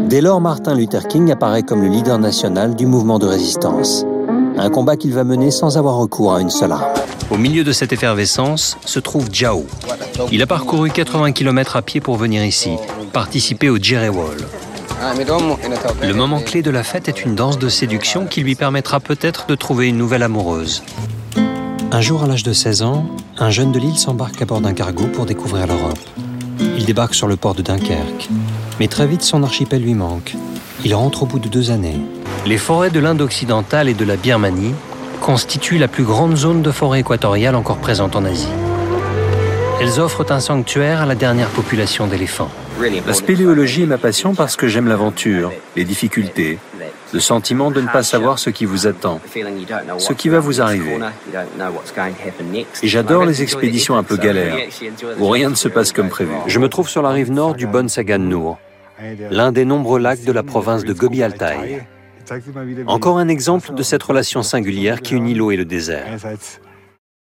Dès lors, Martin Luther King apparaît comme le leader national du mouvement de résistance. Un combat qu'il va mener sans avoir recours à une seule arme. Au milieu de cette effervescence se trouve Jao. Il a parcouru 80 km à pied pour venir ici, participer au Jerry Wall. Le moment clé de la fête est une danse de séduction qui lui permettra peut-être de trouver une nouvelle amoureuse. Un jour, à l'âge de 16 ans, un jeune de l'île s'embarque à bord d'un cargo pour découvrir l'Europe. Il débarque sur le port de Dunkerque. Mais très vite, son archipel lui manque. Il rentre au bout de 2 années. Les forêts de l'Inde occidentale et de la Birmanie constituent la plus grande zone de forêt équatoriale encore présente en Asie. Elles offrent un sanctuaire à la dernière population d'éléphants. La spéléologie est ma passion parce que j'aime l'aventure, les difficultés, le sentiment de ne pas savoir ce qui vous attend, ce qui va vous arriver. Et j'adore les expéditions un peu galères, où rien ne se passe comme prévu. Je me trouve sur la rive nord du Bon Sagan Noor, l'un des nombreux lacs de la province de Gobi Altaï. Encore un exemple de cette relation singulière qui unit l'eau et le désert.